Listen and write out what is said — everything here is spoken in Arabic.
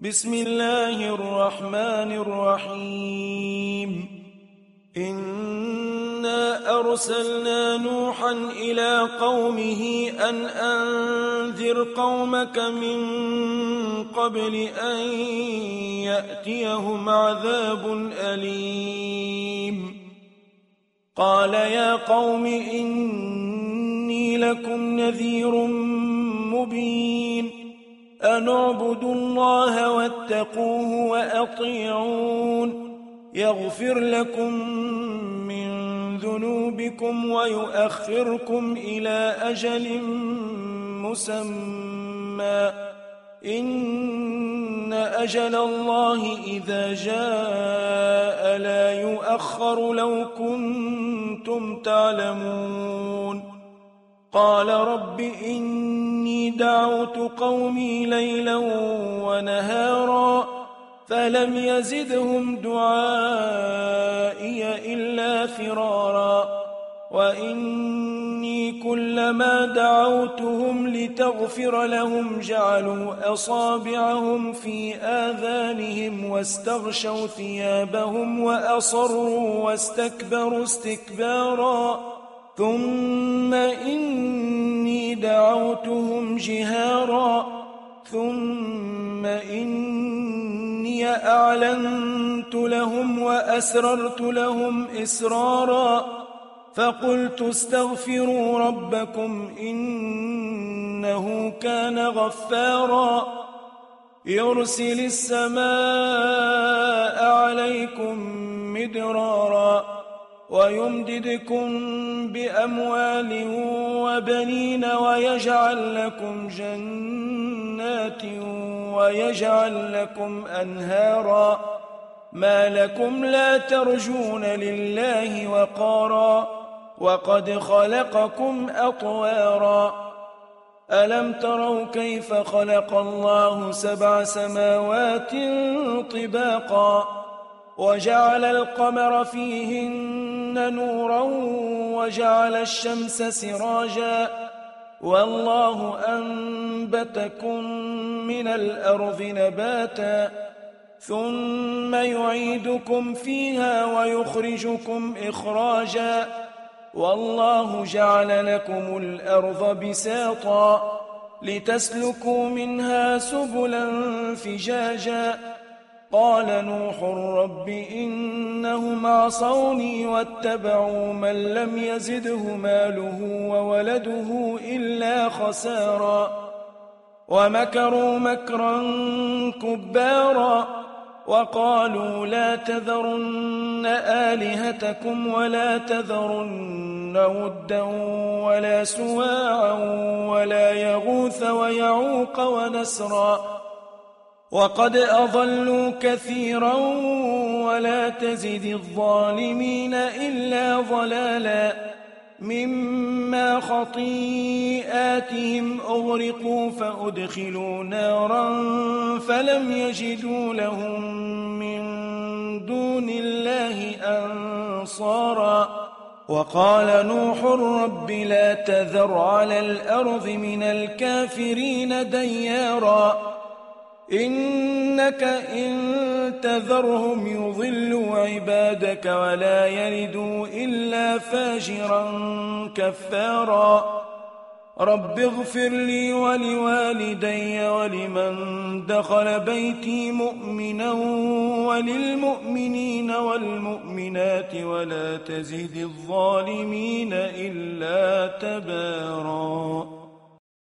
بسم الله الرحمن الرحيم إنا أرسلنا نوحا إلى قومه أن أنذر قومك من قبل أن يأتيهم عذاب أليم قال يا قوم إني لكم نذير مبين أن اعبدوا الله واتقوه وأطيعون يغفر لكم من ذنوبكم ويؤخركم إلى أجل مسمى إن أجل الله إذا جاء لا يؤخر لو كنتم تعلمون قال رب إني دعوت قومي ليلا ونهارا فلم يزدهم دعائي إلا فرارا وإني كلما دعوتهم لتغفر لهم جعلوا أصابعهم في آذانهم واستغشوا ثيابهم وأصروا واستكبروا استكبارا ثم إني دعوتهم جهارا ثم إني أعلنت لهم وأسررت لهم إسرارا فقلت استغفروا ربكم إنه كان غفارا يرسل السماء عليكم مدرارا ويمددكم بأموال وبنين ويجعل لكم جنات ويجعل لكم أنهارا ما لكم لا ترجون لله وقارا وقد خلقكم أطوارا ألم تروا كيف خلق الله 7 سماوات طباقا وجعل القمر فيهن نورا وجعل الشمس سراجا والله أنبتكم من الأرض نباتا ثم يعيدكم فيها ويخرجكم إخراجا والله جعل لكم الأرض بساطا لتسلكوا منها سبلا فجاجا قال نوح رب إنهم عصوني واتبعوا من لم يزده ماله وولده إلا خسارا ومكروا مكرا كبارا وقالوا لا تذرن آلهتكم ولا تذرن ودا ولا سواعا ولا يغوث ويعوق ونسرا وقد أضلوا كثيرا ولا تزد الظالمين إلا ضلالا مما خطيئاتهم أغرقوا فأدخلوا نارا فلم يجدوا لهم من دون الله أنصارا وقال نوح رب لا تذر على الأرض من الكافرين ديارا إنك إن تذرهم يضلوا عبادك ولا يلدوا إلا فاجرا كفارا رب اغفر لي ولوالدي ولمن دخل بيتي مؤمنا وللمؤمنين والمؤمنات ولا تزد الظالمين إلا تبارا